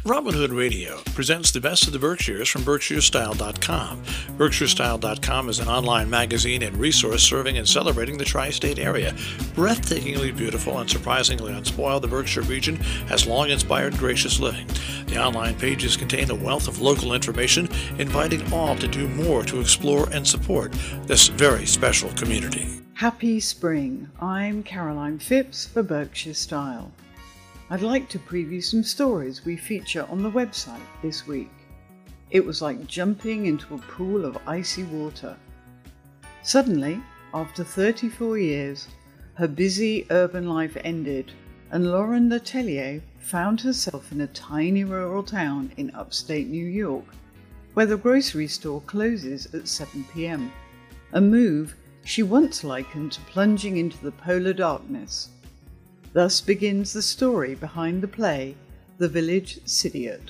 Robin Hood Radio presents the best of the Berkshires from BerkshireStyle.com. BerkshireStyle.com is an online magazine and resource serving and celebrating the tri-state area. Breathtakingly beautiful and surprisingly unspoiled, the Berkshire region has long inspired gracious living. The online pages contain a wealth of local information, inviting all to do more to explore and support this very special community. Happy spring. I'm Caroline Phipps for Berkshire Style. I'd like to preview some stories we feature on the website this week. It was like jumping into a pool of icy water. Suddenly, after 34 years, her busy urban life ended, and Lauren Letellier found herself in a tiny rural town in upstate New York, where the grocery store closes at 7 p.m. A move she once likened to plunging into the polar darkness. Thus begins the story behind the play, The Village Sidiot.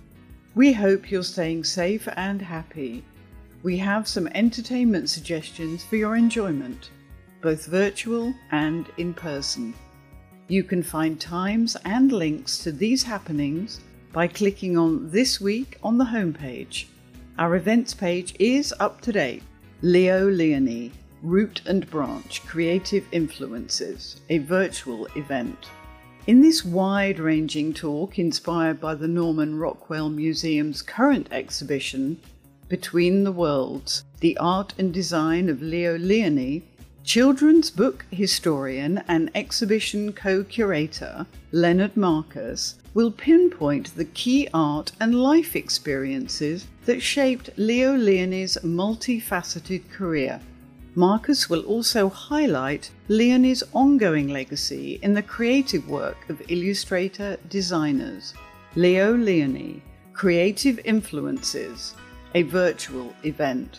We hope you're staying safe and happy. We have some entertainment suggestions for your enjoyment, both virtual and in person. You can find times and links to these happenings by clicking on This Week on the homepage. Our events page is up to date. Leo Leone, Root and Branch Creative Influences, a virtual event. In this wide-ranging talk inspired by the Norman Rockwell Museum's current exhibition, Between the Worlds, The Art and Design of Leo Leone, children's book historian and exhibition co-curator Leonard Marcus will pinpoint the key art and life experiences that shaped Leo Leone's multifaceted career. Marcus will also highlight Leone's ongoing legacy in the creative work of illustrator designers. Leo Leone, Creative Influences, a virtual event.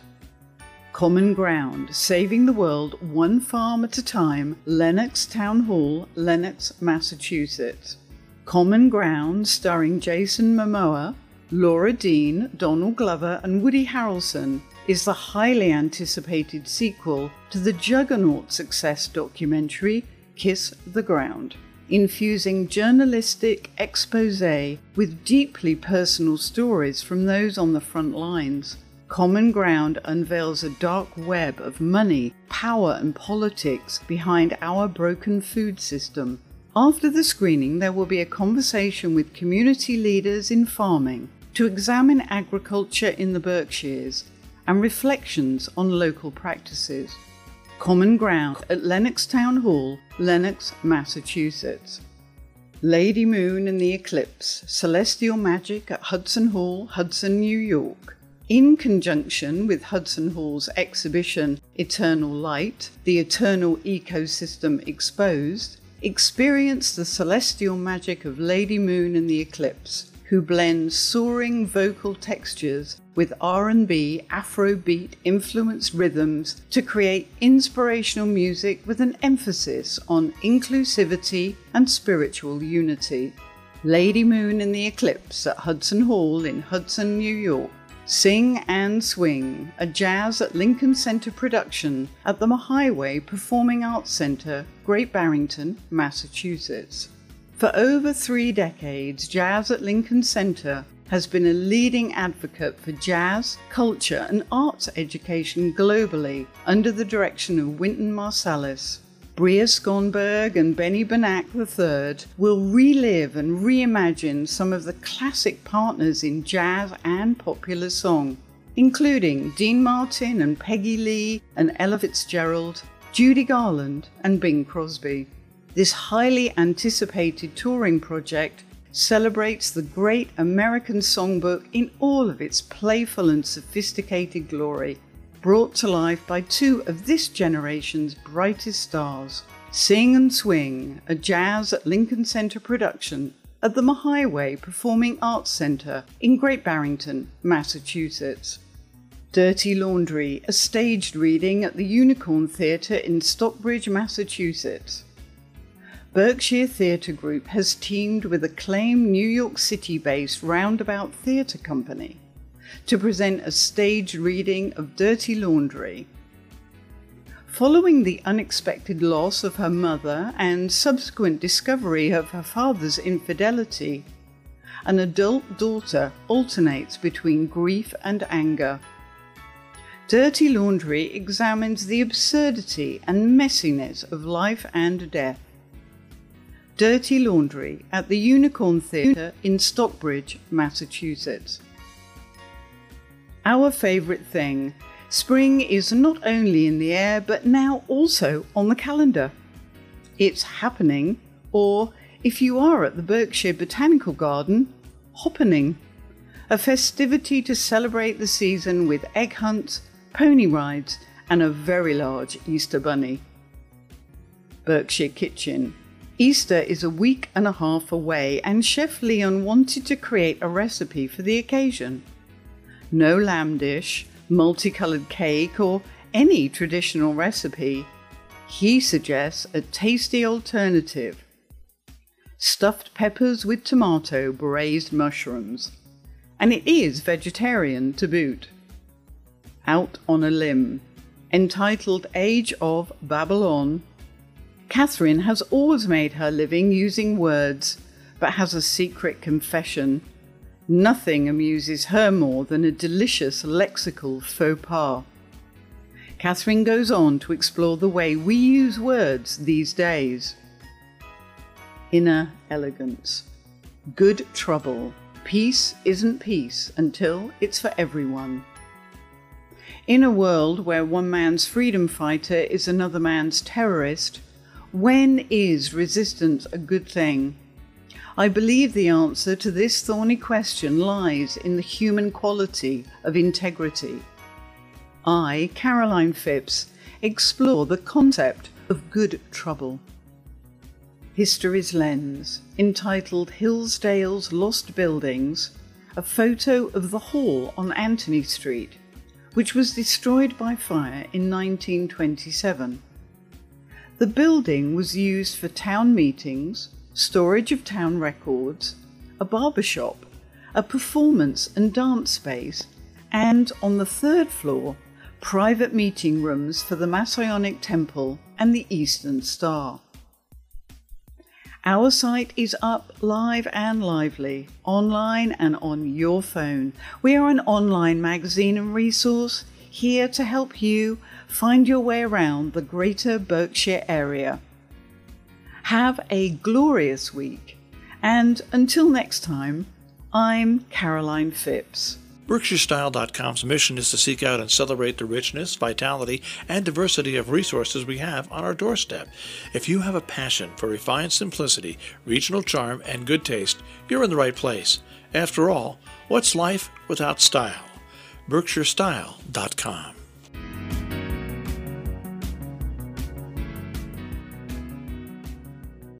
Common Ground, Saving the World One Farm at a Time, Lenox Town Hall, Lenox, Massachusetts. Common Ground, starring Jason Momoa, Laura Dean, Donald Glover, and Woody Harrelson, is the highly anticipated sequel to the juggernaut success documentary Kiss the Ground, infusing journalistic exposé with deeply personal stories from those on the front lines. Common Ground unveils a dark web of money, power, and politics behind our broken food system. After the screening, there will be a conversation with community leaders in farming to examine agriculture in the Berkshires and reflections on local practices. Common Ground at Lenox Town Hall, Lenox, Massachusetts. Lady Moon and the Eclipse, Celestial Magic at Hudson Hall, Hudson, New York. In conjunction with Hudson Hall's exhibition Eternal Light, the Eternal Ecosystem Exposed, experience the celestial magic of Lady Moon and the Eclipse, who blends soaring vocal textures with R&B, Afrobeat influenced rhythms to create inspirational music with an emphasis on inclusivity and spiritual unity. Lady Moon and the Eclipse at Hudson Hall in Hudson, New York. Sing and Swing, a Jazz at Lincoln Center production at the Mahiway Performing Arts Center, Great Barrington, Massachusetts. For over 3 decades, Jazz at Lincoln Center has been a leading advocate for jazz, culture, and arts education globally under the direction of Wynton Marsalis. Bria Skonberg and Benny Benack III will relive and reimagine some of the classic partners in jazz and popular song, including Dean Martin and Peggy Lee and Ella Fitzgerald, Judy Garland and Bing Crosby. This highly anticipated touring project celebrates the great American songbook in all of its playful and sophisticated glory, brought to life by 2 of this generation's brightest stars. Sing and Swing, a Jazz at Lincoln Center production at the Mahiway Performing Arts Center in Great Barrington, Massachusetts. Dirty Laundry, a staged reading at the Unicorn Theatre in Stockbridge, Massachusetts. Berkshire Theatre Group has teamed with acclaimed New York City-based Roundabout Theatre Company to present a staged reading of Dirty Laundry. Following the unexpected loss of her mother and subsequent discovery of her father's infidelity, an adult daughter alternates between grief and anger. Dirty Laundry examines the absurdity and messiness of life and death. Dirty Laundry at the Unicorn Theatre in Stockbridge, Massachusetts. Our favourite thing. Spring is not only in the air, but now also on the calendar. It's happening, or if you are at the Berkshire Botanical Garden, hoppening. A festivity to celebrate the season with egg hunts, pony rides, and a very large Easter bunny. Berkshire Kitchen. Easter is a week and a half away, and Chef Leon wanted to create a recipe for the occasion. No lamb dish, multicoloured cake, or any traditional recipe. He suggests a tasty alternative. Stuffed peppers with tomato braised mushrooms. And it is vegetarian to boot. Out on a Limb. Entitled Age of Babylon. Catherine has always made her living using words, but has a secret confession. Nothing amuses her more than a delicious lexical faux pas. Catherine goes on to explore the way we use words these days. Inner Elegance. Good trouble. Peace isn't peace until it's for everyone. In a world where one man's freedom fighter is another man's terrorist, when is resistance a good thing? I believe the answer to this thorny question lies in the human quality of integrity. I, Caroline Phipps, explore the concept of good trouble. History's Lens, entitled Hillsdale's Lost Buildings, a photo of the hall on Anthony Street, which was destroyed by fire in 1927. The building was used for town meetings, storage of town records, a barber shop, a performance and dance space, and on the third floor, private meeting rooms for the Masonic Temple and the Eastern Star. Our site is up live and lively, online and on your phone. We are an online magazine and resource here to help you find your way around the greater Berkshire area. Have a glorious week, and until next time, I'm Caroline Phipps. BerkshireStyle.com's mission is to seek out and celebrate the richness, vitality, and diversity of resources we have on our doorstep. If you have a passion for refined simplicity, regional charm, and good taste, you're in the right place. After all, what's life without style? BerkshireStyle.com.